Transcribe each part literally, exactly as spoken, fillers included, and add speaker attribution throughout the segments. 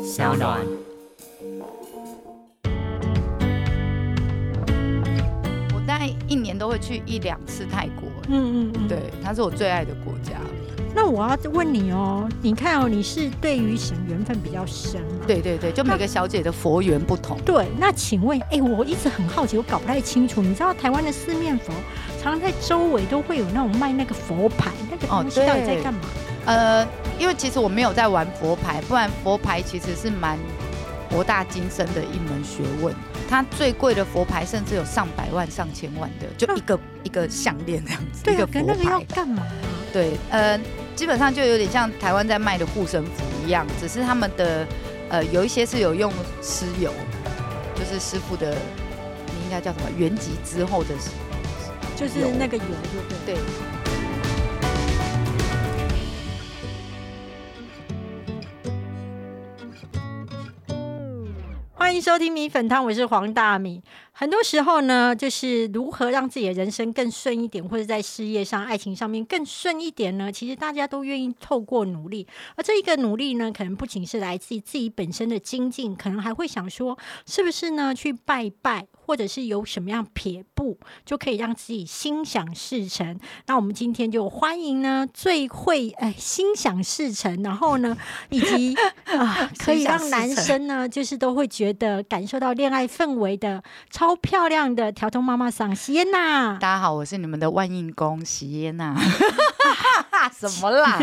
Speaker 1: 小暖。我大概一年都会去一两次泰国，嗯嗯嗯，对，它是我最爱的国家。
Speaker 2: 那我要问你哦，你看哦，你是对于神缘分比较深嘛？
Speaker 1: 对对对，就每个小姐的佛缘不同。
Speaker 2: 对，那请问，哎，我一直很好奇，我搞不太清楚。你知道台湾的四面佛，常常在周围都会有那种卖那个佛牌，那个东西到底在干嘛？
Speaker 1: 哦、呃，因为其实我没有在玩佛牌，不然佛牌其实是蛮博大精深的一门学问。它最贵的佛牌甚至有上百万、上千万的，就一个、啊、一个项链这样子。
Speaker 2: 对啊，
Speaker 1: 一个佛牌
Speaker 2: 那个要干嘛、啊？
Speaker 1: 对，呃。基本上就有点像台湾在卖的护身符一样，只是他们的呃有一些是有用尸油，就是师傅的，你应该叫什么原籍之后的，
Speaker 2: 就是那个油，对不对？
Speaker 1: 对。
Speaker 2: 欢迎收听米粉汤，我是黄大米。很多时候呢，就是如何让自己的人生更顺一点，或者在事业上、爱情上面更顺一点呢？其实大家都愿意透过努力，而这一个努力呢，可能不仅是来自于自己本身的精进，可能还会想说，是不是呢去拜拜，或者是有什么样撇步，就可以让自己心想事成。那我们今天就欢迎呢最会哎心想事成，然后呢，以及啊可以让男生呢，就是都会觉得感受到恋爱氛围的超漂亮的调通妈妈桑喜耶娜。
Speaker 1: 大家好，我是你们的万应公喜耶娜。什么啦？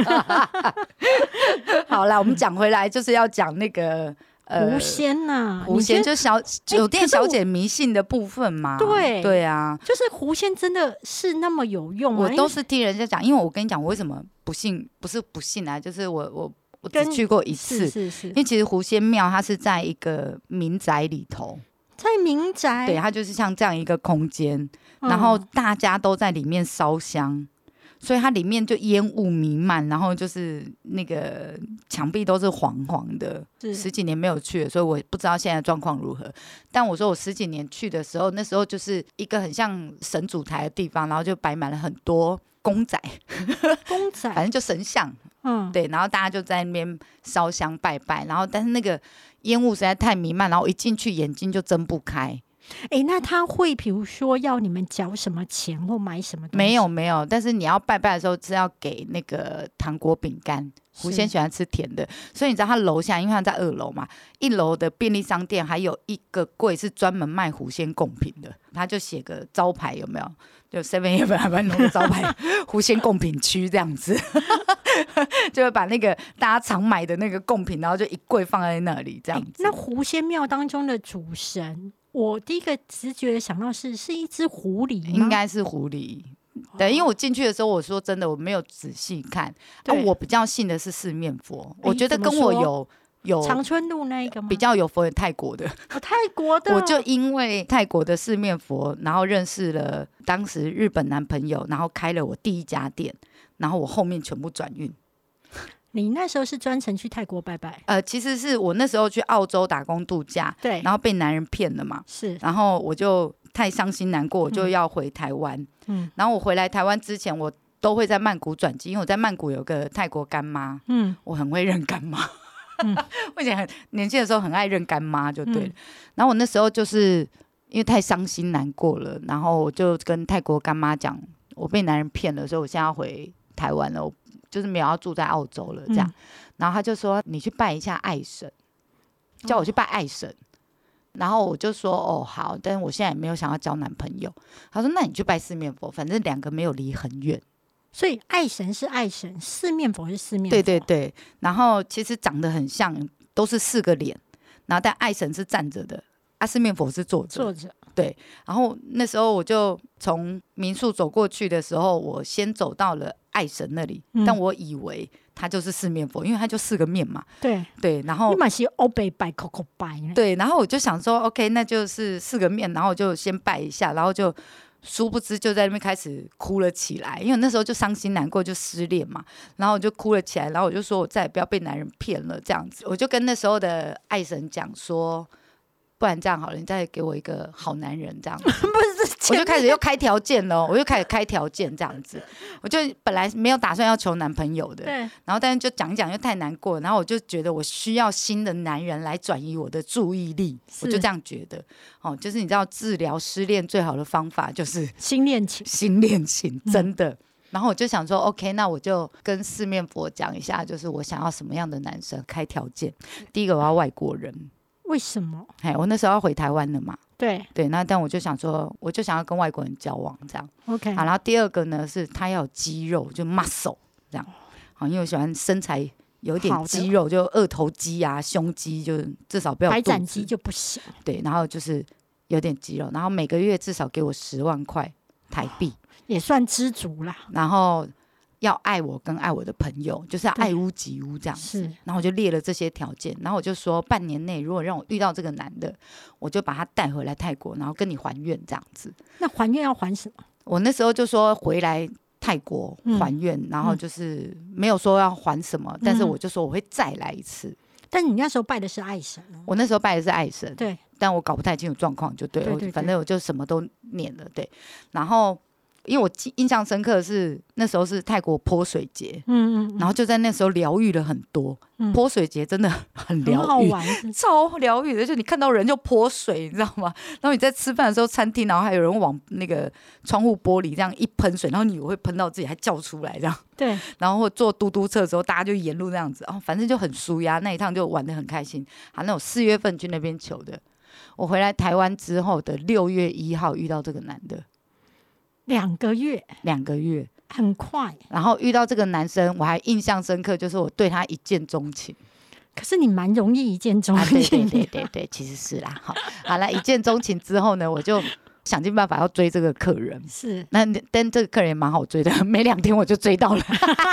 Speaker 1: 好啦，我们讲回来，就是要讲那个。
Speaker 2: 狐仙呐、啊，
Speaker 1: 狐仙就小酒店小姐迷信的部分嘛。
Speaker 2: 对
Speaker 1: 对啊，
Speaker 2: 就是狐仙真的是那么有用吗？
Speaker 1: 我都是听人家讲，因为我跟你讲，我为什么不信？不是不信啊，就是我我我只去过一次，
Speaker 2: 是是是，
Speaker 1: 因为其实狐仙庙它是在一个民宅里头，
Speaker 2: 在民宅，
Speaker 1: 对，它就是像这样一个空间，然后大家都在里面烧香。所以它里面就烟雾弥漫，然后就是那个墙壁都是黄黄的。十几年没有去了，所以我不知道现在状况如何。但我说我十几年去的时候，那时候就是一个很像神主牌的地方，然后就摆满了很多公仔，
Speaker 2: 公仔，
Speaker 1: 反正就神像，嗯，对，然后大家就在那边烧香拜拜，然后但是那个烟雾实在太弥漫，然后一进去眼睛就睁不开。
Speaker 2: 哎，那他会比如说要你们缴什么钱或买什么东西？
Speaker 1: 没有没有，但是你要拜拜的时候是要给那个糖果饼干。狐仙喜欢吃甜的，所以你知道他楼下，因为他在二楼嘛，一楼的便利商店还有一个柜是专门卖狐仙贡品的，他就写个招牌有没有？就 seven eleven 还蛮弄个招牌，狐仙贡品区这样子，就会把那个大家常买的那个贡品，然后就一柜放在那里这样子。
Speaker 2: 那狐仙庙当中的主神，我第一个直觉想到是是一只狐狸吗？
Speaker 1: 应该是狐狸。对，因为我进去的时候，我说真的，我没有仔细看。啊，我比较信的是四面佛，我觉得跟我有有
Speaker 2: 长春路那一个吗？
Speaker 1: 比较有佛人泰国的，
Speaker 2: 哦，泰国的，
Speaker 1: 我就因为泰国的四面佛，然后认识了当时日本男朋友，然后开了我第一家店，然后我后面全部转运。
Speaker 2: 你那时候是专程去泰国拜拜？
Speaker 1: 呃，其实是我那时候去澳洲打工度假，
Speaker 2: 对，
Speaker 1: 然后被男人骗了嘛，
Speaker 2: 是，
Speaker 1: 然后我就太伤心难过，我就要回台湾。嗯，然后我回来台湾之前，我都会在曼谷转机，因为我在曼谷有个泰国干妈，嗯，我很会认干妈。嗯，我以前很年轻的时候很爱认干妈，就对了。嗯，然后我那时候就是因为太伤心难过了，然后我就跟泰国干妈讲，我被男人骗了，所以我现在要回台湾了。就是没有要住在澳洲了这样，嗯，然后他就说你去拜一下爱神，叫我去拜爱神，哦，然后我就说哦好，但是我现在也没有想要交男朋友。他说那你去拜四面佛，反正两个没有离很远。
Speaker 2: 所以爱神是爱神，四面佛是四面佛。
Speaker 1: 对对对，然后其实长得很像，都是四个脸，然后但爱神是站着的，啊四面佛是坐着。
Speaker 2: 坐着。
Speaker 1: 对，然后那时候我就从民宿走过去的时候，我先走到了爱神那里，嗯，但我以为他就是四面佛，因为他就四个面嘛。
Speaker 2: 对
Speaker 1: 对，然后
Speaker 2: 你嘛是欧北拜口口拜。
Speaker 1: 对，然后我就想说 OK 那就是四个面，然后我就先拜一下，然后就殊不知就在那边开始哭了起来，因为那时候就伤心难过，就失恋嘛，然后我就哭了起来，然后我就说我再也不要被男人骗了这样子。我就跟那时候的爱神讲说不然这样好了，你再给我一个好男人这样子。
Speaker 2: 不是，
Speaker 1: 我就开始又开条件了，我就开始开条件这样子。我就本来没有打算要求男朋友的，
Speaker 2: 对。
Speaker 1: 然后但是就讲一讲又太难过，然后我就觉得我需要新的男人来转移我的注意力，我就这样觉得。哦，就是你知道治疗失恋最好的方法就是
Speaker 2: 新恋情，
Speaker 1: 新恋情真的。嗯，然后我就想说 OK， 那我就跟四面佛讲一下，就是我想要什么样的男生，开条件。第一个我要外国人。
Speaker 2: 为什么？
Speaker 1: 我那时候要回台湾了嘛，
Speaker 2: 对
Speaker 1: 对，那但我就想说我就想要跟外国人交往这样
Speaker 2: OK。
Speaker 1: 好，然后第二个呢是他要有肌肉，就 muscle 这样。好，因为我喜欢身材有点肌肉，就二头肌啊胸肌，就至少不要肚子，
Speaker 2: 白斩鸡就不行。
Speaker 1: 对，然后就是有点肌肉，然后每个月至少给我十万块台币，
Speaker 2: 也算知足啦。
Speaker 1: 然后要爱我跟爱我的朋友，就是要爱屋及乌这样子。然后我就列了这些条件，然后我就说半年内如果让我遇到这个男的，我就把他带回来泰国，然后跟你还愿这样子。
Speaker 2: 那还愿要还什么？
Speaker 1: 我那时候就说回来泰国还愿，嗯，然后就是没有说要还什么，嗯，但是我就说我会再来一次。
Speaker 2: 但你那时候拜的是爱神，哦，
Speaker 1: 我那时候拜的是爱神，
Speaker 2: 对，
Speaker 1: 但我搞不太清楚状况，就 对, 对, 对, 对，反正我就什么都念了，对，然后。因为我印象深刻的是那时候是泰国泼水节，嗯嗯，然后就在那时候疗愈了很多。嗯，泼水节真的很疗愈，很好玩，超疗愈的，就你看到人就泼水，你知道吗？然后你在吃饭的时候，餐厅然后还有人往那个窗户玻璃这样一喷水，然后你会喷到自己，还叫出来这样。
Speaker 2: 对，
Speaker 1: 然后或坐嘟嘟车的时候，大家就沿路这样子，哦，反正就很舒压，那一趟就玩得很开心。好，那我四月份去那边求的，我回来台湾之后的六月一号遇到这个男的。
Speaker 2: 两个月，两
Speaker 1: 个月，
Speaker 2: 很快。
Speaker 1: 然后遇到这个男生，我还印象深刻，就是我对他一见钟情。
Speaker 2: 可是你蛮容易一见钟情，啊，
Speaker 1: 对对对对对，其实是啦。好，好了，一见钟情之后呢，我就想尽办法要追这个客人。
Speaker 2: 是，
Speaker 1: 那但这个客人也蛮好追的，没两天我就追到了。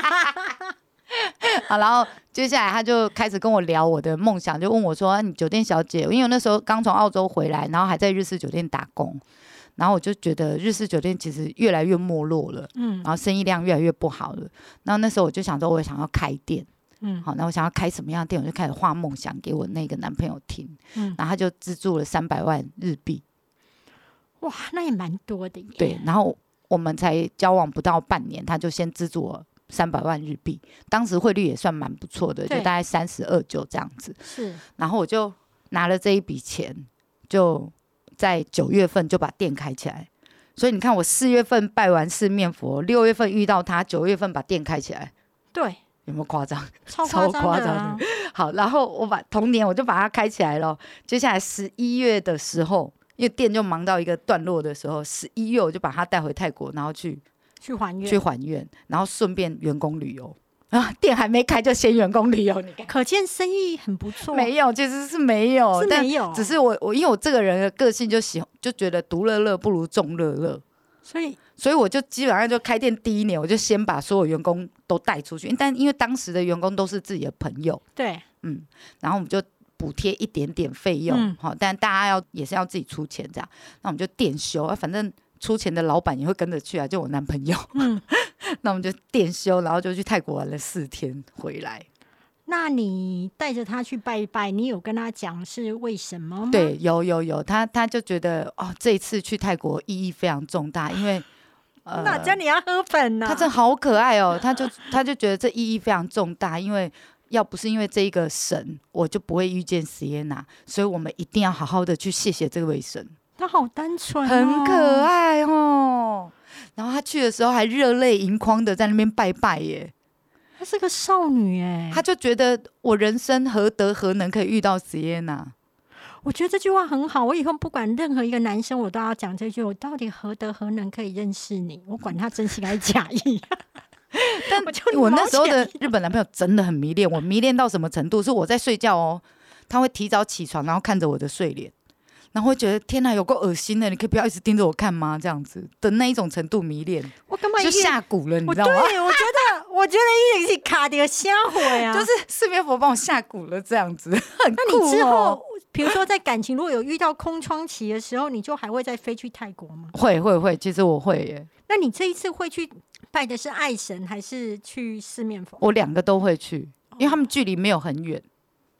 Speaker 1: 好，然后接下来他就开始跟我聊我的梦想，就问我说：“你酒店小姐，因为我那时候刚从澳洲回来，然后还在日式酒店打工。”然后我就觉得日式酒店其实越来越没落了，嗯，然后生意量越来越不好了。然后那时候我就想说，我也想要开店，嗯，好，那我想要开什么样的店，我就开始画梦想给我那个男朋友听，嗯，然后他就资助了三百万日币，
Speaker 2: 哇，那也蛮多的耶。
Speaker 1: 对，然后我们才交往不到半年，他就先资助我三百万日币，当时汇率也算蛮不错的，就大概三十二九这样子。
Speaker 2: 是，
Speaker 1: 然后我就拿了这一笔钱，就。在九月份就把店开起来，所以你看我四月份拜完四面佛，六月份遇到他，九月份把店开起来，
Speaker 2: 对，
Speaker 1: 有没有夸张？
Speaker 2: 超夸张的啊！
Speaker 1: 好，然后我把同年我就把它开起来了。接下来十一月的时候，因为店就忙到一个段落的时候，十一月我就把他带回泰国，然后去
Speaker 2: 去还愿，
Speaker 1: 去还愿，然后顺便员工旅游。啊，店还没开就先员工旅游，你看，
Speaker 2: 可见生意很不错。
Speaker 1: 没有，其实是没有，
Speaker 2: 是没有，
Speaker 1: 只是我我因为我这个人的个性就喜就觉得独乐乐不如众乐乐，
Speaker 2: 所以
Speaker 1: 所以我就基本上就开店第一年，我就先把所有员工都带出去，但因为当时的员工都是自己的朋友，
Speaker 2: 对，
Speaker 1: 嗯，然后我们就补贴一点点费用，嗯，好，但大家要也是要自己出钱这样，那我们就店休啊，反正出钱的老板也会跟着去啊，就我男朋友，嗯。那我们就店休，然后就去泰国玩了四天回来。
Speaker 2: 那你带着他去拜一拜，你有跟他讲是为什么吗？
Speaker 1: 对，有有有，他他就觉得哦，这一次去泰国意义非常重大，因为
Speaker 2: 呃，那叫你要喝粉呢，啊。
Speaker 1: 他真的好可爱哦，他就他就觉得这意义非常重大，因为要不是因为这一个神，我就不会遇见 Sienna， 所以我们一定要好好的去谢谢这位神。
Speaker 2: 他好单纯，哦，
Speaker 1: 很可爱哦。然后他去的时候还热泪盈眶的在那边拜拜耶。
Speaker 2: 她是个少女耶，
Speaker 1: 他就觉得我人生何德何能可以遇到 Sienna。
Speaker 2: 我觉得这句话很好，我以后不管任何一个男生，我都要讲这句：我到底何德何能可以认识你？我管他真心还是假意。
Speaker 1: 但我那时候的日本男朋友真的很迷恋我，迷恋到什么程度？是我在睡觉哦，他会提早起床，然后看着我的睡脸。然后会觉得天哪，有够恶心的！你可以不要一直盯着我看吗？这样子的那一种程度迷恋，
Speaker 2: 我根本
Speaker 1: 就下蛊了，你知道吗？
Speaker 2: 对，我觉得，我觉得一直是卡的瞎火呀，
Speaker 1: 就是四面佛帮我下蛊了，这样子很酷哦。
Speaker 2: 那你之后，比如说在感情如果有遇到空窗期的时候，你就还会再飞去泰国吗？
Speaker 1: 会会会，其实我会耶。
Speaker 2: 那你这一次会去拜的是爱神还是去四面佛？
Speaker 1: 我两个都会去，因为他们距离没有很远。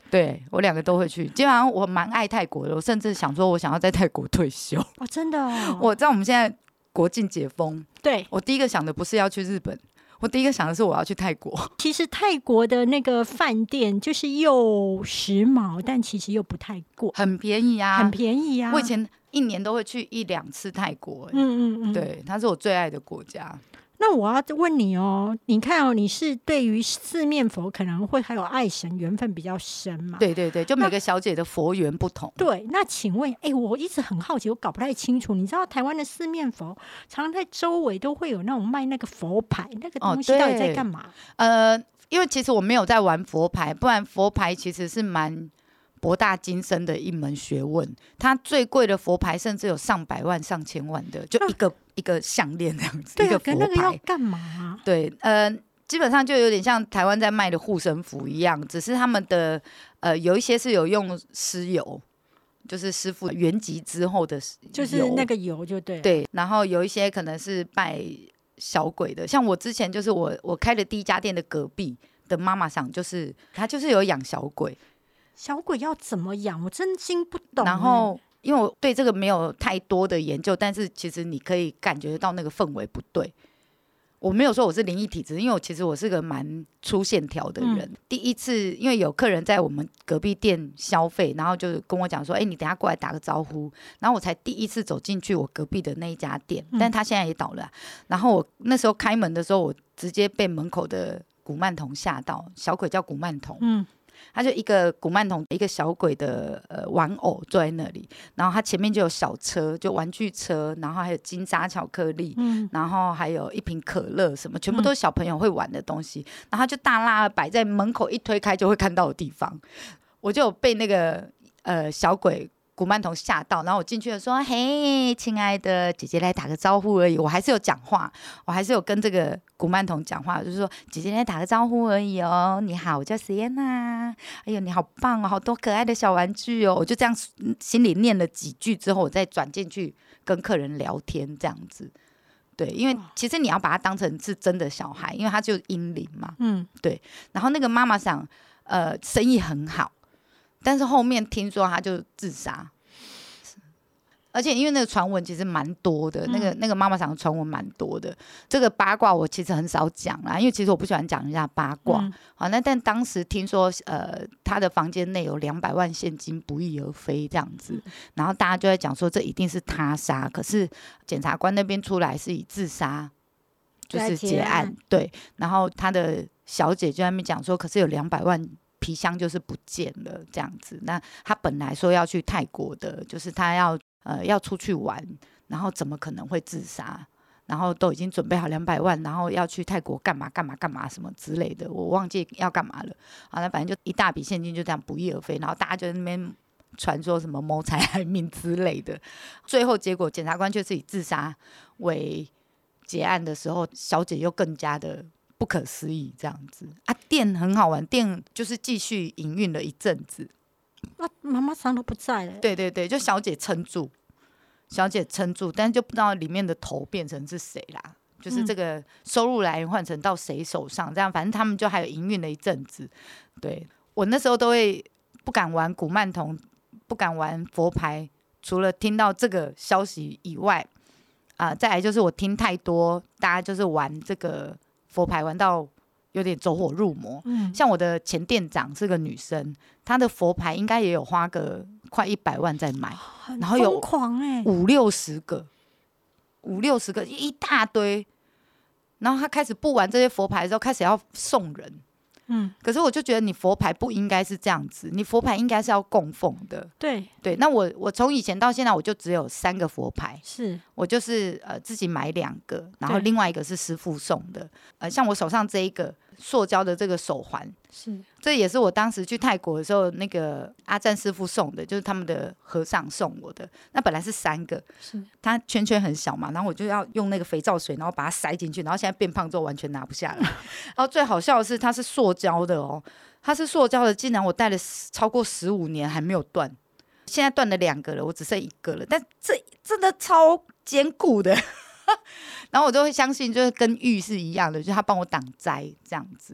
Speaker 1: 对，我两个都会去。基本上我蛮爱泰国的，我甚至想说我想要在泰国退休。
Speaker 2: 哦，真的哦。
Speaker 1: 我知道我们现在国境解封，
Speaker 2: 对，
Speaker 1: 我第一个想的不是要去日本，我第一个想的是我要去泰国。
Speaker 2: 其实泰国的那个饭店就是又时髦，但其实又不太贵，
Speaker 1: 很便宜啊，
Speaker 2: 很便宜啊。
Speaker 1: 我以前一年都会去一两次泰国、欸，
Speaker 2: 嗯嗯嗯，
Speaker 1: 对，它是我最爱的国家。
Speaker 2: 那我要问你哦，你看哦，你是对于四面佛可能会还有爱神缘分比较深嘛？
Speaker 1: 对对对，就每个小姐的佛缘不同。
Speaker 2: 对，那请问，哎，我一直很好奇，我搞不太清楚。你知道台湾的四面佛常常在周围都会有那种卖那个佛牌，那个东西到底在干嘛？
Speaker 1: 哦、呃，因为其实我没有在玩佛牌，不然佛牌其实是蛮博大精深的一门学问。它最贵的佛牌甚至有上百万、上千万的，就一个、啊、一个项链这样子。
Speaker 2: 对、啊，
Speaker 1: 一个佛牌
Speaker 2: 那个要干嘛、啊？
Speaker 1: 对，呃，基本上就有点像台湾在卖的护身符一样，只是他们的呃有一些是有用尸油，就是师傅圆寂之后的油，
Speaker 2: 就是那个油就对了。
Speaker 1: 对，然后有一些可能是拜小鬼的，像我之前就是我我开的第一家店的隔壁的妈妈桑，就是她就是有养小鬼。
Speaker 2: 小鬼要怎么养？我真心不懂。
Speaker 1: 然后，因为我对这个没有太多的研究，但是其实你可以感觉到那个氛围不对。我没有说我是灵异体质，因为我其实我是个蛮粗线条的人、嗯。第一次，因为有客人在我们隔壁店消费，然后就跟我讲说：“哎、欸，你等一下过来打个招呼。”然后我才第一次走进去我隔壁的那一家店，但他现在也倒了、啊。然后我那时候开门的时候，我直接被门口的古曼童吓到，小鬼叫古曼童。嗯。他就一个古曼童，一个小鬼的呃玩偶坐在那里，然后他前面就有小车，就玩具车，然后还有金沙巧克力、嗯，然后还有一瓶可乐，什么全部都是小朋友会玩的东西，嗯、然后他就大拉摆在门口，一推开就会看到的地方，我就有被那个呃小鬼古曼童吓到，然后我进去了说：“嘿，亲爱的姐姐来打个招呼而已。”我还是有讲话，我还是有跟这个古曼童讲话，就是说：“姐姐来打个招呼而已哦，你好，我叫 Sienna， 哎呦，你好棒哦，好多可爱的小玩具哦。”我就这样心里念了几句之后，我再转进去跟客人聊天，这样子。对，因为其实你要把他当成是真的小孩，因为他就是阴灵嘛。嗯，对。然后那个妈妈想，呃，生意很好。但是后面听说他就自杀，而且因为那个传闻其实蛮多的，嗯、那个那个妈妈桑的传闻蛮多的。这个八卦我其实很少讲啦，因为其实我不喜欢讲人家八卦。嗯、好，那但当时听说，呃，他的房间内有两百万现金不翼而飞这样子，然后大家就在讲说这一定是他杀，可是检察官那边出来是以自杀就是结案，对。然后他的小姐就在那边讲说，可是有两百万。皮箱就是不见了这样子，那他本来说要去泰国的，就是他要呃要出去玩，然后怎么可能会自杀？然后都已经准备好两百万，然后要去泰国干嘛干嘛干嘛什么之类的，我忘记要干嘛了。好，那反正就一大笔现金就这样不翼而飞，然后大家就在那边传说什么谋财害命之类的，最后结果检察官却是以自杀为结案的时候，小姐又更加的。不可思议这样子啊，店很好玩，店就是继续营运了一阵子。
Speaker 2: 那妈妈桑都不在了。
Speaker 1: 对对对，就小姐撑住，小姐撑住，但是就不知道里面的头变成是谁啦，就是这个收入来源换成到谁手上，这样反正他们就还有营运了一阵子。对，我那时候都会不敢玩古曼童，不敢玩佛牌，除了听到这个消息以外，啊、呃，再来就是我听太多，大家就是玩这个。佛牌玩到有点走火入魔、嗯，像我的前店长是个女生，她的佛牌应该也有花个快一百万在买，然后有五六十个，五六十个一大堆，然后她开始不玩这些佛牌的时候，开始要送人。嗯，可是我就觉得你佛牌不应该是这样子，你佛牌应该是要供奉的。
Speaker 2: 对
Speaker 1: 对，那我我从以前到现在我就只有三个佛牌，
Speaker 2: 是
Speaker 1: 我就是呃自己买两个，然后另外一个是师父送的。呃，像我手上这一个塑胶的这个手环，
Speaker 2: 是
Speaker 1: 这也是我当时去泰国的时候那个阿赞师父送的，就是他们的和尚送我的。那本来是三个，
Speaker 2: 是
Speaker 1: 它圈圈很小嘛，然后我就要用那个肥皂水，然后把它塞进去，然后现在变胖之后完全拿不下来。然后最好笑的是它是塑胶的哦，它是塑胶的，竟然我戴了超过十五年还没有断，现在断了两个了，我只剩一个了，但这真的超坚固的。然后我就会相信，就是跟玉是一样的，就是他帮我挡灾这样子。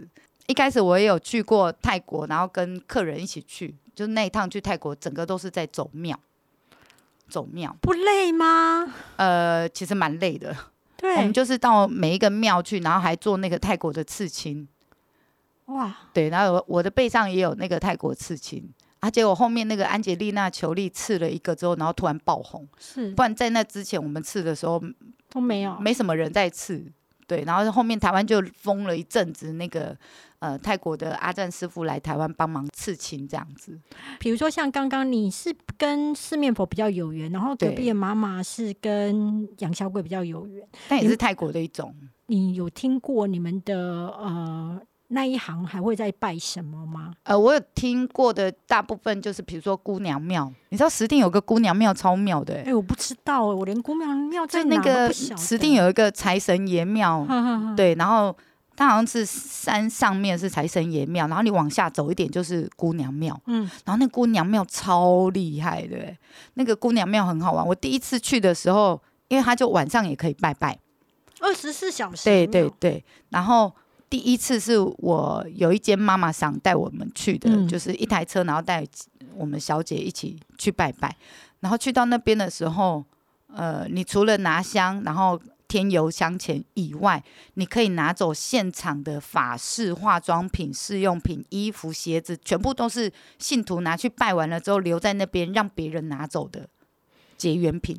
Speaker 1: 一开始我也有去过泰国，然后跟客人一起去，就那一趟去泰国，整个都是在走庙，走庙
Speaker 2: 不累吗？
Speaker 1: 呃，其实蛮累的。
Speaker 2: 对，
Speaker 1: 我们就是到每一个庙去，然后还做那个泰国的刺青。
Speaker 2: 哇，
Speaker 1: 对，然后我的背上也有那个泰国刺青。啊，结果后面那个安吉丽娜·裘丽刺了一个之后，然后突然爆红。
Speaker 2: 是，
Speaker 1: 不然在那之前我们刺的时候
Speaker 2: 都没有，
Speaker 1: 没什么人在刺。对，然后后面台湾就封了一阵子，那个呃泰国的阿赞师傅来台湾帮忙刺青这样子。
Speaker 2: 比如说像刚刚你是跟四面佛比较有缘，然后隔壁的妈妈是跟杨小鬼比较有缘，
Speaker 1: 但也是泰国的一种。
Speaker 2: 你有听过你们的呃那一行还会再拜什么吗？
Speaker 1: 呃，我有听过的大部分就是比如说姑娘庙，你知道石碇有个姑娘庙超妙的。
Speaker 2: 哎、欸，我不知道，我连姑娘庙在哪都不晓得。
Speaker 1: 石碇有一个财神爷庙，对，然后它好像是山上面是财神爷庙，然后你往下走一点就是姑娘庙，嗯，然后那姑娘庙超厉害的，那个姑娘庙很好玩。我第一次去的时候，因为它就晚上也可以拜拜，
Speaker 2: 二十四小时，
Speaker 1: 对对对，然后。第一次是我有一间妈妈桑带我们去的，嗯、就是一台车，然后带我们小姐一起去拜拜。然后去到那边的时候，呃，你除了拿香，然后添油香钱以外，你可以拿走现场的法事、化妆品、试用品、衣服、鞋子，全部都是信徒拿去拜完了之后留在那边，让别人拿走的结缘品。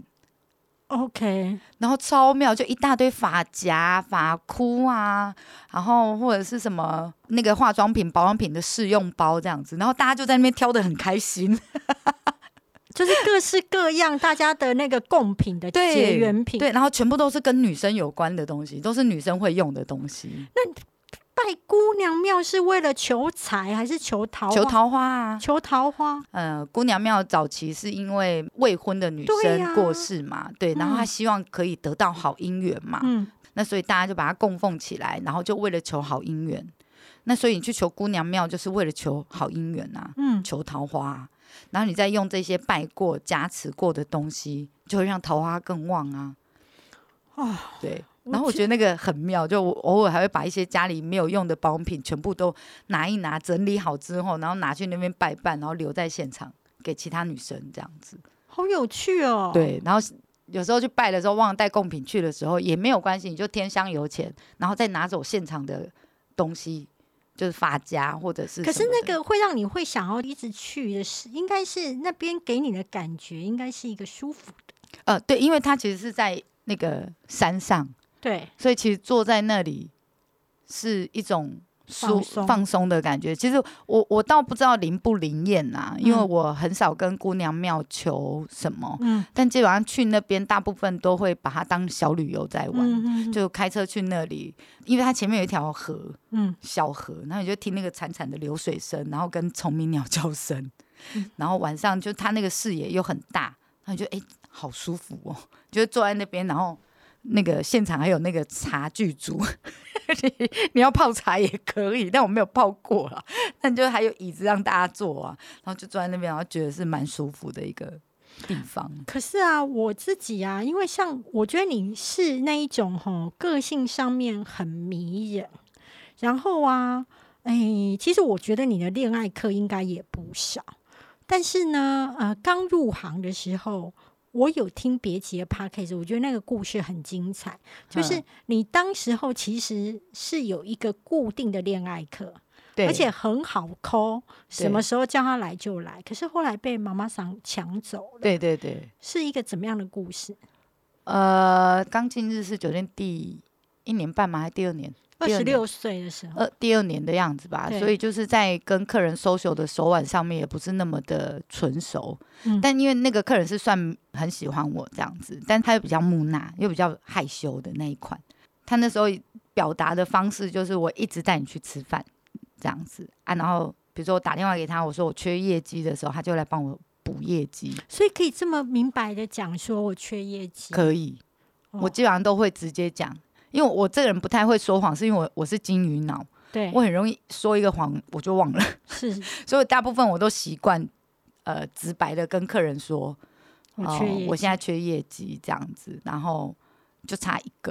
Speaker 2: OK，
Speaker 1: 然后超妙，就一大堆发夹、发箍啊，然后或者是什么那个化妆品、保养品的试用包这样子，然后大家就在那边挑得很开心，
Speaker 2: 就是各式各样大家的那个贡品的结缘品，
Speaker 1: 对，对，然后全部都是跟女生有关的东西，都是女生会用的东西。
Speaker 2: 那拜姑娘庙是为了求财还是求桃花？
Speaker 1: 求桃花啊，
Speaker 2: 求桃花。
Speaker 1: 呃，姑娘庙早期是因为未婚的女生过世嘛，对，啊、对，然后她希望可以得到好姻缘嘛，嗯，那所以大家就把它供奉起来，然后就为了求好姻缘。那所以你去求姑娘庙就是为了求好姻缘啊，嗯，求桃花、啊，然后你再用这些拜过、加持过的东西，就会让桃花更旺啊。哦，对。然后我觉得那个很妙，就我偶尔还会把一些家里没有用的保养品全部都拿一拿，整理好之后，然后拿去那边拜拜，然后留在现场给其他女生这样子。
Speaker 2: 好有趣哦！
Speaker 1: 对，然后有时候去拜的时候忘了带贡品去的时候也没有关系，你就添香油钱，然后再拿走现场的东西，就是发夹或者是。
Speaker 2: 可是那个会让你会想要一直去的是，应该是那边给你的感觉应该是一个舒服的。
Speaker 1: 呃，对，因为它其实是在那个山上。
Speaker 2: 对，
Speaker 1: 所以其实坐在那里是一种舒放松的感觉。其实我我倒不知道灵不灵验啦、啊，因为我很少跟姑娘庙求什么，嗯，但基本上去那边大部分都会把它当小旅游在玩，嗯嗯嗯，就开车去那里，因为它前面有一条河，嗯，小河，然后你就听那个潺潺的流水声，然后跟虫鸣鸟叫声，嗯，然后晚上就它那个视野又很大，然后你就哎、欸、好舒服哦，就坐在那边，然后。那个现场还有那个茶具组你, 你要泡茶也可以，但我没有泡过啦，但就还有椅子让大家坐啊，然后就坐在那边，然后觉得是蛮舒服的一个地方。
Speaker 2: 可是啊，我自己啊，因为像我觉得你是那一种齁个性上面很迷人，然后啊哎，其实我觉得你的恋爱课应该也不少，但是呢呃，刚入行的时候我有听别集的 podcast， 我觉得那个故事很精彩，就是你当时候其实是有一个固定的恋爱课，而且很好call，什么时候叫他来就来，可是后来被妈妈桑抢走了。
Speaker 1: 对对对，
Speaker 2: 是一个怎么样的故事？
Speaker 1: 呃，刚进日式酒店第一年半吗？还是第二年？
Speaker 2: 二十六岁的时候，
Speaker 1: 呃，第二年的样子吧，所以就是在跟客人 social 的手腕上面也不是那么的纯熟，嗯，但因为那个客人是算很喜欢我这样子，但他又比较木讷，又比较害羞的那一款。他那时候表达的方式就是我一直带你去吃饭这样子啊，然后比如说我打电话给他，我说我缺业绩的时候，他就来帮我补业绩，
Speaker 2: 所以可以这么明白的讲说我缺业绩，
Speaker 1: 可以，哦，我基本上都会直接讲。因为我这个人不太会说谎，是因为 我, 我是金鱼脑，对，我很容易说一个谎我就忘了，是，所以大部分我都习惯呃直白的跟客人说，我缺业绩，呃，我现在缺业绩这样子，然后就差一个，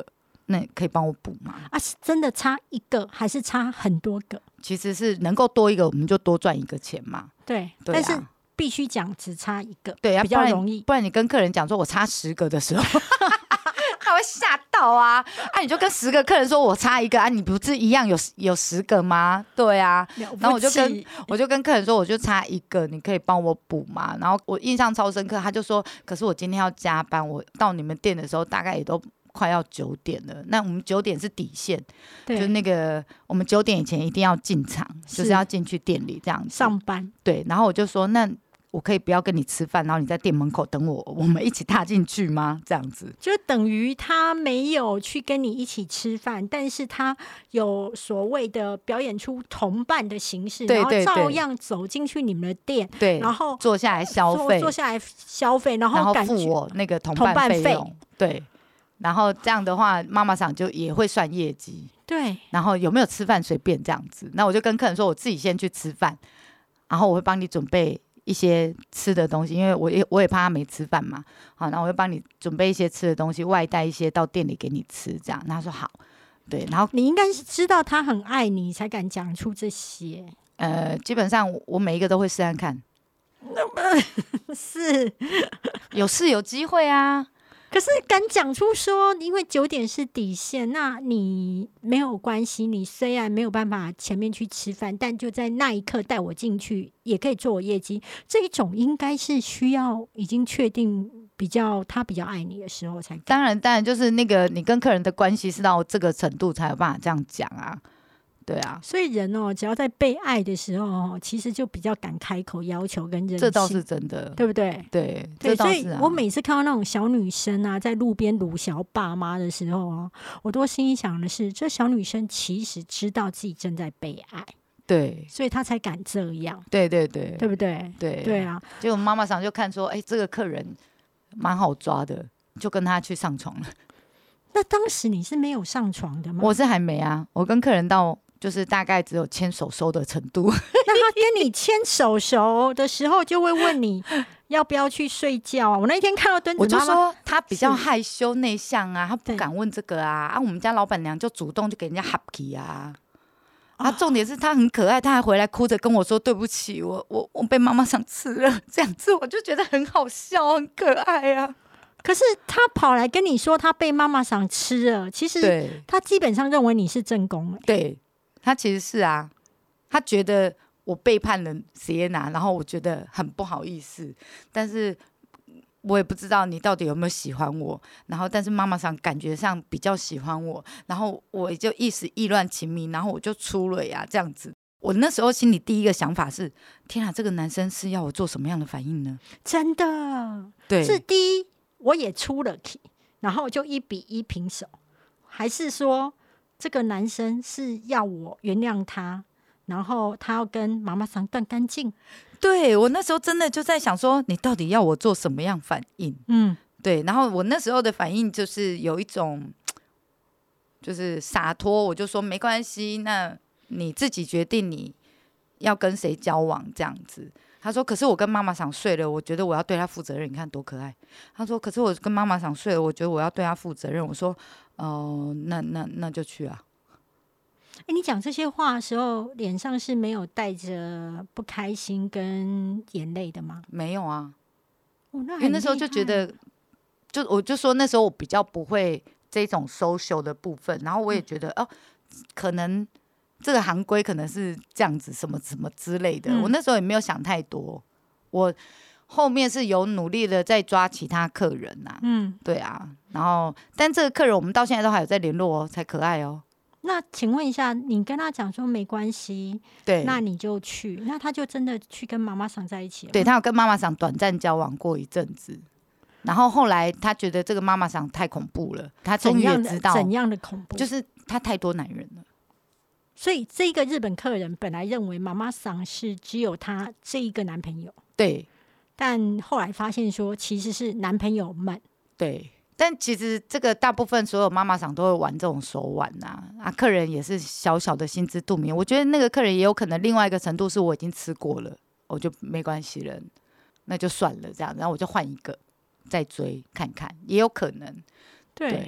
Speaker 1: 那可以帮我补吗？
Speaker 2: 啊，是真的差一个还是差很多个？
Speaker 1: 其实是能够多一个，我们就多赚一个钱嘛。
Speaker 2: 对，
Speaker 1: 对啊、
Speaker 2: 但是必须讲只差一个，
Speaker 1: 对啊，
Speaker 2: 比较容易。
Speaker 1: 不然你跟客人讲说我差十个的时候，他会吓到啊！啊，你就跟十个客人说我差一个啊，你不是一样有有十个吗？对啊，然后我就跟我就跟客人说我就差一个，你可以帮我补吗？然后我印象超深刻，他就说，可是我今天要加班，我到你们店的时候大概也都快要九点了，那我们九点是底线，就那个我们九点以前一定要进场，就是要进去店里这样子
Speaker 2: 上班。
Speaker 1: 对，然后我就说，那我可以不要跟你吃饭，然后你在店门口等我，我们一起踏进去吗？这样子
Speaker 2: 就等于他没有去跟你一起吃饭，但是他有所谓的表演出同伴的形式，
Speaker 1: 对对对，
Speaker 2: 然后照样走进去你们的店，
Speaker 1: 对，
Speaker 2: 然后
Speaker 1: 坐下来消费，
Speaker 2: 坐下来消费，然后
Speaker 1: 然后付我那个同伴费用，对。然后这样的话，妈妈桑就也会算业绩，
Speaker 2: 对。
Speaker 1: 然后有没有吃饭随便这样子，那我就跟客人说，我自己先去吃饭，然后我会帮你准备一些吃的东西，因为我也我也怕他没吃饭嘛，好，那我会帮你准备一些吃的东西，外带一些到店里给你吃，这样。他说好，对，然后
Speaker 2: 你应该是知道他很爱你，才敢讲出这些。
Speaker 1: 呃，基本上我每一个都会试看看，
Speaker 2: 是
Speaker 1: 有事有机会啊。
Speaker 2: 可是敢讲出说，因为九点是底线，那你没有关系。你虽然没有办法前面去吃饭，但就在那一刻带我进去，也可以做我业绩。这一种应该是需要已经确定比较他比较爱你的时候才。
Speaker 1: 当然，当然就是那个你跟客人的关系是到这个程度才有办法这样讲啊。对啊，
Speaker 2: 所以人哦，只要在被爱的时候，其实就比较敢开口要求跟任性，
Speaker 1: 这倒是真的，
Speaker 2: 对不对？
Speaker 1: 对，
Speaker 2: 对，
Speaker 1: 这倒是啊。
Speaker 2: 所以我每次看到那种小女生啊，在路边鲁小爸妈的时候啊，我都心里想的是，这小女生其实知道自己正在被爱，
Speaker 1: 对，
Speaker 2: 所以她才敢这样。
Speaker 1: 对对对，
Speaker 2: 对不对？
Speaker 1: 对
Speaker 2: 对啊。
Speaker 1: 结果妈妈桑就看说，哎、欸，这个客人蛮好抓的，就跟他去上床了。
Speaker 2: 那当时你是没有上床的吗？
Speaker 1: 我是还没啊，我跟客人到。就是大概只有牵手手的程度。
Speaker 2: 那他跟你牵手手的时候，就会问你要不要去睡觉啊？我那天看到墩子妈妈，
Speaker 1: 我就说他比较害羞内向啊，他不敢问这个啊。啊，我们家老板娘就主动就给人家 happy 啊。啊，重点是他很可爱，他还回来哭着跟我说对不起，我我我被妈妈桑吃了，这样子我就觉得很好笑，很可爱啊。
Speaker 2: 可是他跑来跟你说他被妈妈桑吃了，其实他基本上认为你是正宫、欸。
Speaker 1: 对。他其实是啊，他觉得我背叛了 Sienna， 然后我觉得很不好意思，但是我也不知道你到底有没有喜欢我。然后，但是妈妈桑感觉上比较喜欢我，然后我也就一时意乱情迷，然后我就出了呀，这样子。我那时候心里第一个想法是：天啊，这个男生是要我做什么样的反应呢？
Speaker 2: 真的，
Speaker 1: 对，
Speaker 2: 是第一，我也出了题，然后就一比一平手，还是说？这个男生是要我原谅他，然后他要跟妈妈桑断干净。
Speaker 1: 对，我那时候真的就在想说，你到底要我做什么样反应？嗯，对。然后我那时候的反应就是有一种，就是洒脱，我就说没关系，那你自己决定你要跟谁交往这样子。他说：“可是我跟妈妈桑睡了，我觉得我要对他负责任。你看多可爱。”他说：“可是我跟妈妈桑睡了，我觉得我要对他负责任。”我说：“哦、呃，那那那就去啊。”
Speaker 2: 哎，你讲这些话的时候，脸上是没有带着不开心跟眼泪的吗？
Speaker 1: 没有啊，
Speaker 2: 哦、那
Speaker 1: 因为那时候就觉得，就我就说那时候我比较不会这种 social 的部分，然后我也觉得、嗯、哦，可能。这个行规可能是这样子，什么什么之类的、嗯。我那时候也没有想太多，我后面是有努力的在抓其他客人呐、啊。嗯，对啊。然后，但这个客人我们到现在都还有在联络哦，才可爱哦。
Speaker 2: 那请问一下，你跟他讲说没关系，
Speaker 1: 对，
Speaker 2: 那你就去，那他就真的去跟妈妈桑在一起了？
Speaker 1: 对，他有跟妈妈桑短暂交往过一阵子，然后后来他觉得这个妈妈桑太恐怖了，他终于也知道
Speaker 2: 怎样的恐怖，
Speaker 1: 就是他太多男人了。
Speaker 2: 所以这个日本客人本来认为妈妈桑是只有他这一个男朋友，
Speaker 1: 对，
Speaker 2: 但后来发现说其实是男朋友们，
Speaker 1: 对，但其实这个大部分所有妈妈桑都会玩这种手腕啊，啊，客人也是小小的心知肚明。我觉得那个客人也有可能另外一个程度是我已经吃过了，我就没关系了，那就算了这样，然后我就换一个再追看看，也有可能。
Speaker 2: 对。对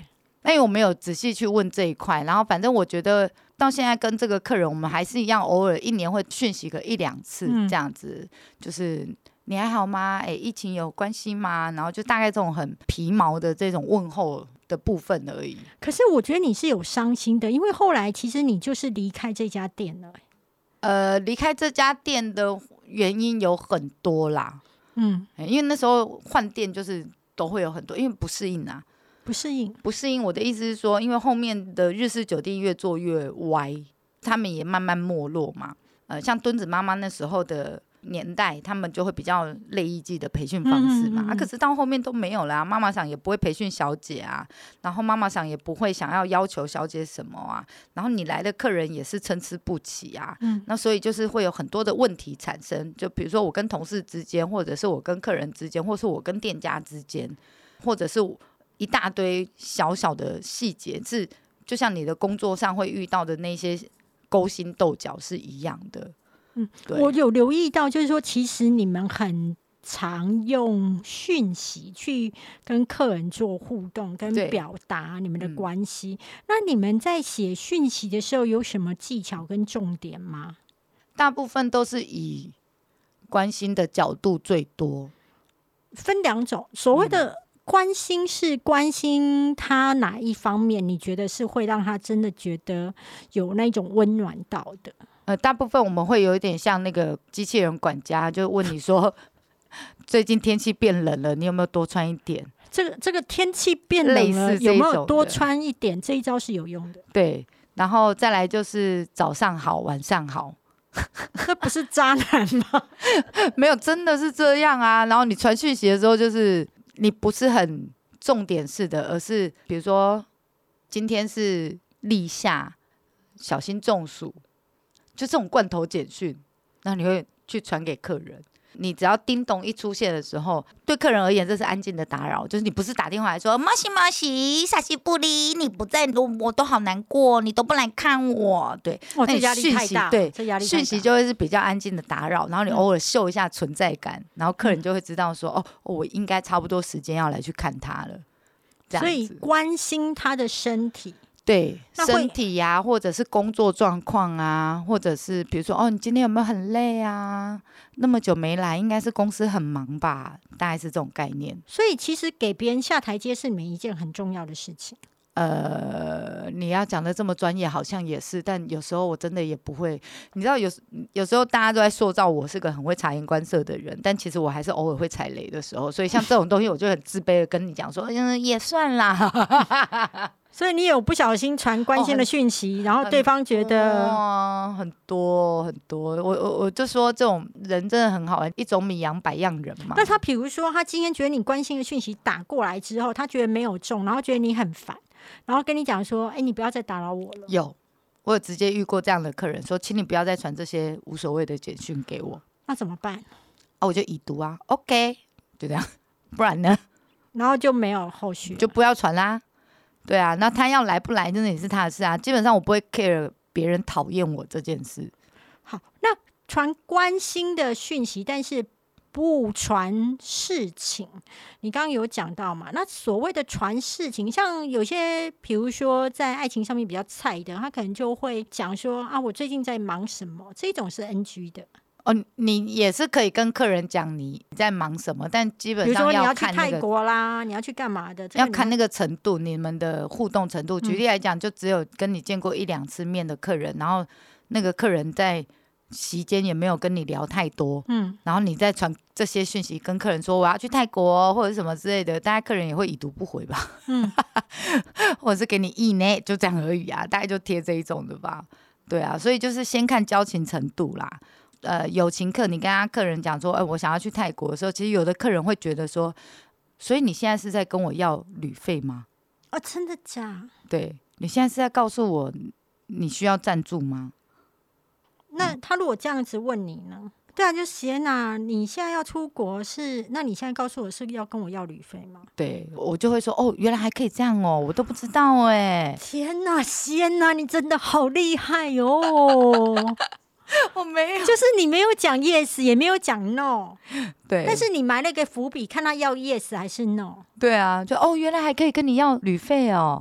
Speaker 1: 那因为我没有仔细去问这一块，然后反正我觉得到现在跟这个客人，我们还是一样，偶尔一年会讯息个一两次这样子，嗯、就是你还好吗？哎，疫情有关系吗？然后就大概这种很皮毛的这种问候的部分而已。
Speaker 2: 可是我觉得你是有伤心的，因为后来其实你就是离开这家店了。
Speaker 1: 呃，离开这家店的原因有很多啦，嗯，因为那时候换店就是都会有很多，因为不适应啊。
Speaker 2: 不适应，
Speaker 1: 不适应。我的意思是说，因为后面的日式酒店越做越歪，他们也慢慢没落嘛。呃，像敦子妈妈那时候的年代，他们就会比较类艺伎的培训方式嘛。嗯嗯嗯啊，可是到后面都没有了啊，妈妈桑也不会培训小姐啊，然后妈妈桑也不会想要要求小姐什么啊，然后你来的客人也是参差不齐啊。嗯，那所以就是会有很多的问题产生，就比如说我跟同事之间，或者是我跟客人之间，或是我跟店家之间，或者是一大堆小小的细节，是就像你的工作上会遇到的那些勾心斗角是一样的。
Speaker 2: 嗯，我有留意到，就是说，其实你们很常用讯息去跟客人做互动，跟表达你们的关系。嗯、那你们在写讯息的时候，有什么技巧跟重点吗？
Speaker 1: 大部分都是以关心的角度最多，
Speaker 2: 分两种，所谓的、嗯。关心是关心他哪一方面？你觉得是会让他真的觉得有那种温暖到的？
Speaker 1: 呃，大部分我们会有一点像那个机器人管家，就问你说最近天气变冷了，你有没有多穿一点？
Speaker 2: 这个这个天气变冷了，有没有多穿一点？这一招是有用的。
Speaker 1: 对，然后再来就是早上好，晚上好。
Speaker 2: 那不是渣男吗？
Speaker 1: 没有，真的是这样啊。然后你传讯息的时候，就是你不是很重点式的，而是比如说今天是立夏，小心中暑，就这种罐头简讯，然后你会去传给客人。你只要叮咚一出现的时候，对客人而言这是安静的打扰，就是你不是打电话来说马西马西萨西布里，你不在，我都好难过，你都不来看我。对，
Speaker 2: 哇，这压力太大，
Speaker 1: 对，讯息就会是比较安静的打扰，然后你偶尔秀一下存在感，嗯、然后客人就会知道说，哦，我应该差不多时间要来去看他了。这样子，
Speaker 2: 所以关心他的身体。
Speaker 1: 对，身体呀、啊，或者是工作状况啊，或者是比如说，哦，你今天有没有很累啊？那么久没来，应该是公司很忙吧？大概是这种概念。
Speaker 2: 所以其实给别人下台阶是你们一件很重要的事情。
Speaker 1: 呃，你要讲的这么专业，好像也是，但有时候我真的也不会。你知道有，有有时候大家都在塑造我是个很会察言观色的人，但其实我还是偶尔会踩雷的时候。所以像这种东西，我就很自卑的跟你讲说，嗯，也算啦。
Speaker 2: 所以你有不小心传关心的讯息，哦、然后对方觉得
Speaker 1: 哇，很多很多，我我我就说这种人真的很好玩，一种米养百样人嘛。
Speaker 2: 那他比如说，他今天觉得你关心的讯息打过来之后，他觉得没有中，然后觉得你很烦，然后跟你讲说：“哎，你不要再打扰我了。”
Speaker 1: 有，我有直接遇过这样的客人，说：“请你不要再传这些无所谓的简讯给我。”
Speaker 2: 那怎么办？
Speaker 1: 啊，我就已读啊 ，OK， 就这样，不然呢？
Speaker 2: 然后就没有后续，
Speaker 1: 就不要传啦。对啊，那他要来不来，真的也是他的事啊。基本上我不会 care 别人讨厌我这件事。
Speaker 2: 好，那传关心的讯息，但是不传事情。你刚刚有讲到嘛？那所谓的传事情，像有些，比如说在爱情上面比较菜的，他可能就会讲说啊，我最近在忙什么，这种是 N G 的。
Speaker 1: 哦，你也是可以跟客人讲你在忙什么，但基本上要看那个，
Speaker 2: 比如说你要去泰国啦，你要去干嘛的，
Speaker 1: 这个、要看那个程度，你们的互动程度。举例来讲，就只有跟你见过一两次面的客人，然后那个客人在席间也没有跟你聊太多，嗯，然后你再传这些讯息跟客人说我要去泰国或者什么之类的，大概客人也会已读不回吧，嗯，或者是给你意内，就这样而已啊，大概就贴这一种的吧，对啊，所以就是先看交情程度啦。呃，友情客，你跟他客人讲说，哎、欸，我想要去泰国的时候，其实有的客人会觉得说，所以你现在是在跟我要旅费吗？
Speaker 2: 哦，真的假？
Speaker 1: 对，你现在是在告诉我你需要赞助吗？
Speaker 2: 那他如果这样子问你呢？对啊，就贤啊，你现在要出国是？那你现在告诉我是要跟我要旅费吗？
Speaker 1: 对，我就会说，哦，原来还可以这样哦，我都不知道哎。
Speaker 2: 天哪，贤啊，你真的好厉害哦！
Speaker 1: 我没有，
Speaker 2: 就是你没有讲 yes， 也没有讲 no，
Speaker 1: 对，
Speaker 2: 但是你埋了一个伏笔，看他要 yes 还是 no。
Speaker 1: 对啊，就哦，原来还可以跟你要旅费哦。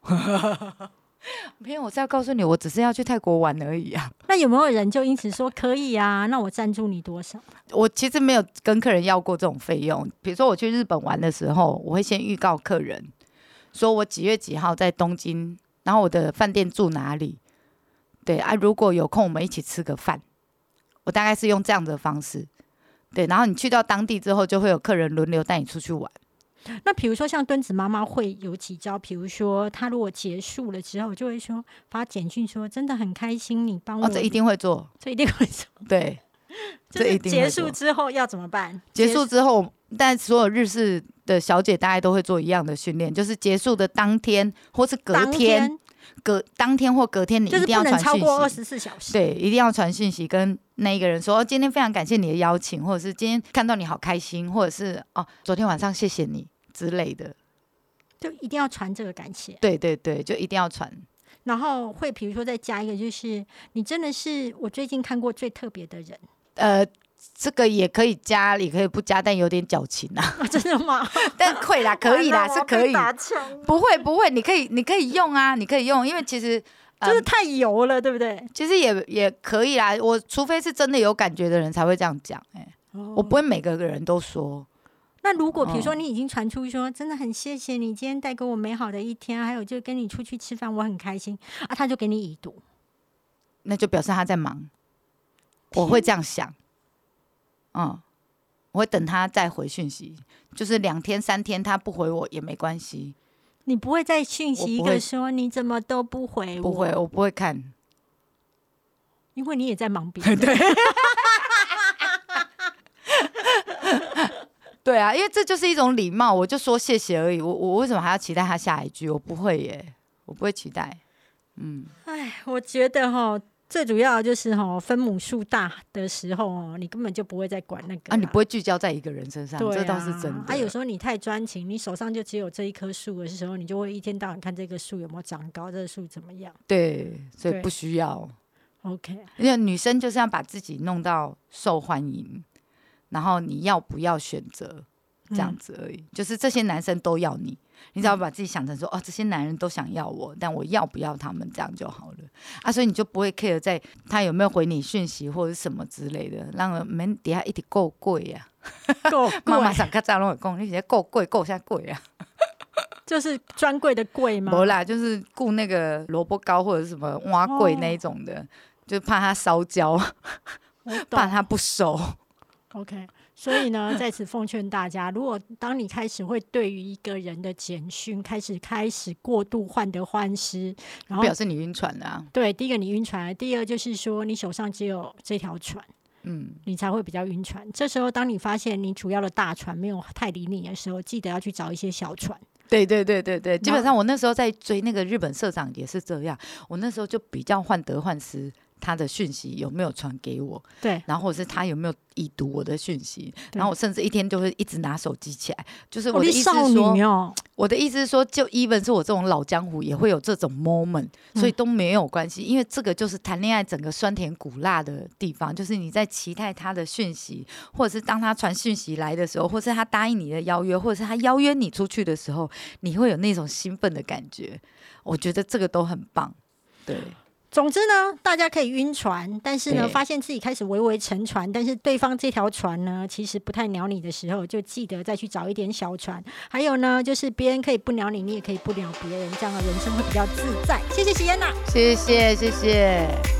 Speaker 1: 没有，我是要告诉你，我只是要去泰国玩而已啊。
Speaker 2: 那有没有人就因此说可以啊？那我赞助你多少？
Speaker 1: 我其实没有跟客人要过这种费用。比如说我去日本玩的时候，我会先预告客人，说我几月几号在东京，然后我的饭店住哪里。对啊，如果有空我们一起吃个饭。我大概是用这样的方式。对，然后你去到当地之后，就会有客人轮流带你出去玩。
Speaker 2: 那比如说像敦子妈妈会有几招，比如说她如果结束了之后，就会说发简讯说真的很开心你帮我、
Speaker 1: 哦，这一定会做，
Speaker 2: 这一定会做。
Speaker 1: 对，
Speaker 2: 这一定会做。结束之后要怎么办？
Speaker 1: 结束之后，但所有日式的小姐大概都会做一样的训练，就是结束的当天或是隔天，隔当天或隔天你一定要传讯息，
Speaker 2: 就是不能超过二十四小时。
Speaker 1: 对，一定要传讯息跟那一个人说、哦、今天非常感谢你的邀请，或者是今天看到你好开心，或者是哦昨天晚上谢谢你之类的，
Speaker 2: 就一定要传这个感谢。
Speaker 1: 对对对，就一定要传。
Speaker 2: 然后会比如说再加一个，就是你真的是我最近看过最特别的人。
Speaker 1: 呃，这个也可以加，也可以不加，但有点矫情啊。
Speaker 2: 啊真的吗？
Speaker 1: 但会啦，可以啦，是可以。不会不会，你可以你可以用啊，你可以用，因为其实。
Speaker 2: 就是太油了、嗯、对不对？
Speaker 1: 其实也也可以啦，我除非是真的有感觉的人才会这样讲、欸哦、我不会每个人都说。
Speaker 2: 那如果比如说你已经传出说、哦、真的很谢谢你今天带给我美好的一天，还有就跟你出去吃饭我很开心啊，他就给你已读，
Speaker 1: 那就表示他在忙，我会这样想。嗯，我会等他再回讯息，就是两天三天他不回我也没关系。
Speaker 2: 你不会再讯息一个说你怎么都不回我？
Speaker 1: 不会，我不会看，
Speaker 2: 因为你也在忙别人。
Speaker 1: 对，对啊，因为这就是一种礼貌，我就说谢谢而已。我我为什么还要期待他下一句？我不会耶，我不会期待。嗯，
Speaker 2: 哎，我觉得哈。最主要就是哈，分母数大的时候哦，你根本就不会再管那个
Speaker 1: 啊，你不会聚焦在一个人身上，
Speaker 2: 对啊、
Speaker 1: 这倒是真的。
Speaker 2: 啊，有时候你太专情，你手上就只有这一棵树的时候，你就会一天到晚看这个树有没有长高，这个树怎么样。
Speaker 1: 对，所以不需要。
Speaker 2: OK，
Speaker 1: 因为女生就是要把自己弄到受欢迎，然后你要不要选择这样子而已、嗯。就是这些男生都要你。你只要把自己想成说，哦，这些男人都想要我，但我要不要他们，这样就好了啊。所以你就不会 care 在他有没有回你讯息或者什么之类的，让门底下一直够贵呀，够贵。妈妈上较早拢会讲，你现在够贵，够下贵啊。
Speaker 2: 就是专柜的柜吗？
Speaker 1: 没啦，就是顾那个萝卜糕或者是什么蛙柜那一种的，哦、就怕他烧焦，怕他不熟。
Speaker 2: OK。所以呢，在此奉劝大家，如果当你开始会对于一个人的简讯开始开始过度患得患失，然后
Speaker 1: 表示你晕船了、啊。
Speaker 2: 对，第一个你晕船了，第二就是说你手上只有这条船，嗯，你才会比较晕船。这时候，当你发现你主要的大船没有太理你的时候，记得要去找一些小船。
Speaker 1: 对对对对对，基本上我那时候在追那个日本社长也是这样，我那时候就比较患得患失。他的讯息有没有传给我？
Speaker 2: 对，
Speaker 1: 然后或者是他有没有已读我的讯息？然后我甚至一天就会一直拿手机起来，就是我的意思是说，
Speaker 2: 哦、
Speaker 1: 我的意思是说，就 even 是我这种老江湖也会有这种 moment，、嗯、所以都没有关系，因为这个就是谈恋爱整个酸甜苦辣的地方，就是你在期待他的讯息，或者是当他传讯息来的时候，或者是他答应你的邀约，或者是他邀约你出去的时候，你会有那种兴奋的感觉。我觉得这个都很棒，对。
Speaker 2: 总之呢，大家可以晕船，但是呢，发现自己开始微微沉船，但是对方这条船呢，其实不太鸟你的时候，就记得再去找一点小船。还有呢，就是别人可以不鸟你，你也可以不鸟别人，这样的人生会比较自在。谢谢喜燕娜，
Speaker 1: 谢谢谢谢。